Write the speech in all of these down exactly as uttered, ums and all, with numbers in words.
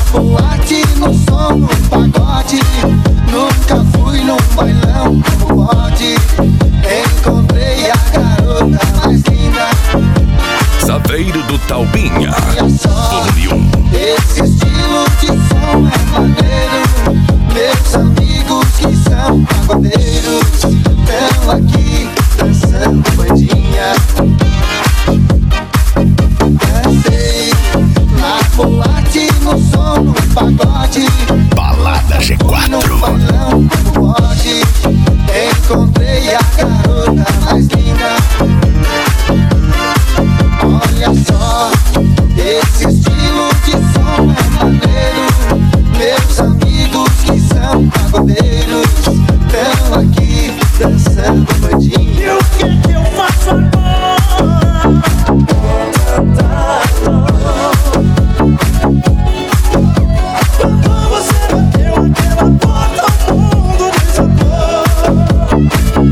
boate, no som, no pagode. Nunca fui num bailão, como pode? Encontrei a garota mais linda. Saveiro do Taubinha. Olha só, esse estilo de som é maneiro. Meus amigos que são pagodeiros estão aqui dançando bandinha. Dancei na boate, no som, no pagode. Balada G quatro. No balão, como pode? Encontrei a garota mais linda. Olha só, esse estilo de som é maneiro. Meus amigos que são pagodeiros estão aqui dançando bandinha. E o que que eu faço agora? Quando você bateu aquela porta, o mundo desabou.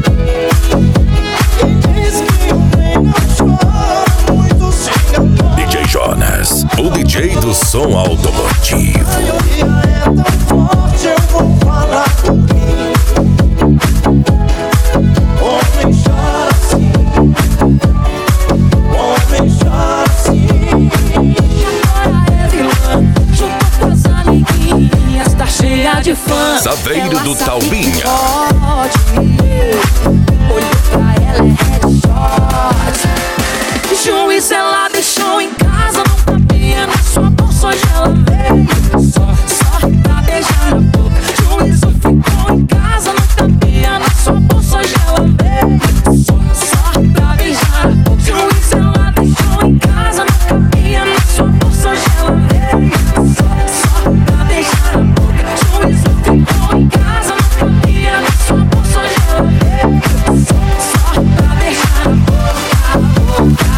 Quem disse que eu nem não choro, muito se enganou. D J Jonas, o D J do som automotivo. A maioria é tão forte, eu vou falar por mim. Homem chora assim, homem chora assim. Agora é vilã, junto com as amiguinhas, tá cheia de fã. Saveiro do Taubinha. Olhou pra ela, é headshot. Juiz, ela deixou em casa, não cabia na sua bolsa, hoje ela veio só, só pra beijar na boca. Juízo ficou em casa, não cabia na sua bolsa, hoje ela veio só, só pra beijar na boca. Juiz, ela deixou em casa, não cabia na sua bolsa, hoje ela veio só, só pra beijar na boca. Juízo ficou em casa, não cabia na sua bolsa, hoje ela veio só, só pra beijar na boca, boca.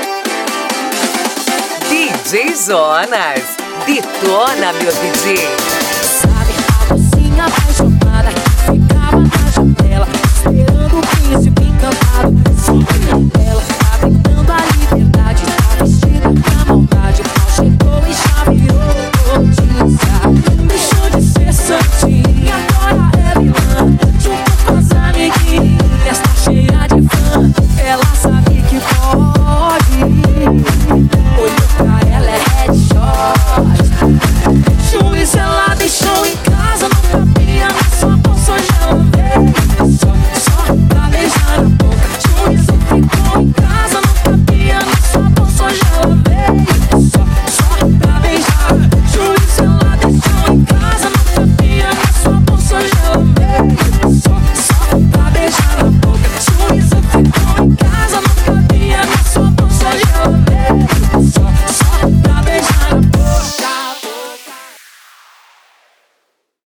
D J Jonas, detona, meu D J.